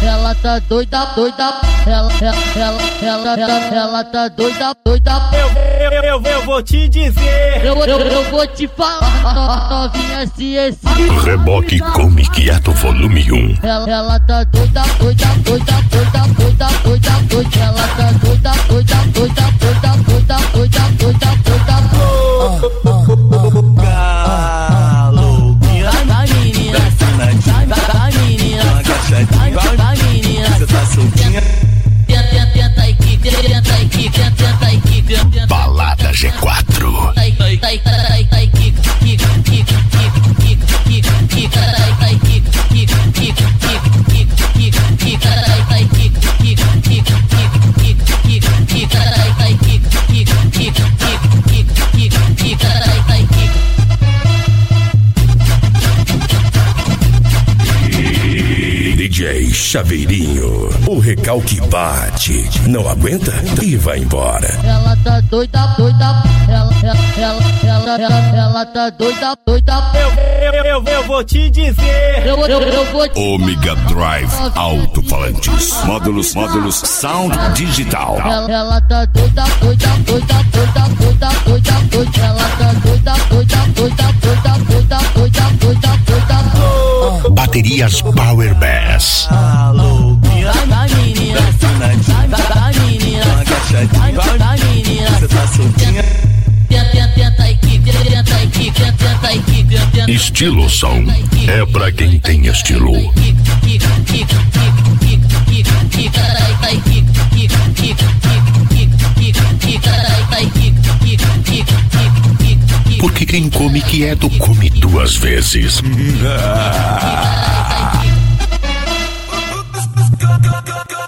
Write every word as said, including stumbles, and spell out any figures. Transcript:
ela tá doida, doida, ela, ela, ela, ela, ela, ela tá doida, doida. Eu, eu, eu, eu vou te dizer, eu, eu, eu vou te falar, novinha se esse. Reboque Come Quieto Volume um. Ela, ela tá doida, doida, doida, doida, doida, doida, doida. Ela tá doida, doida, doida, doida, doida, doida, doida, doida. Galo, vai menina, vai menina, vai menina, você tá soltinha. Tenta, tenta e quica, tenta e quica, tenta e quica. Balada G quatro. Tá, tá, tá, tá, quica, quica, quica, quica, quica, quica, tá, quica, quica, quica, quica, quica, quica, tá, quica, quica, quica, quica, quica, quica, tá, quica, quica, quica, quica, quica, quica, tá, quica. D J Chaveirinho, o recalque bate, não aguenta e vai embora. Ela tá doida, doida, ela, ela, ela, ela, ela, ela tá doida, doida. Eu, eu, eu, eu vou te dizer, eu, eu, eu vou te Omega Drive Alto-Falantes, módulos, módulos, sound digital. Ela, ela tá doida, doida, doida, doida, doida, doida, doida. Ela tá doida, doida, doida, doida, doida, doida, doida, doida. Baterias Power Bass. Alô, vai menina, vai menina, vai menina, você tá soltinha. Tenta, tenta e quica, tenta e quica, tenta e quica. Estilo som é pra quem tem estilo. Porque quem come quieto come duas vezes.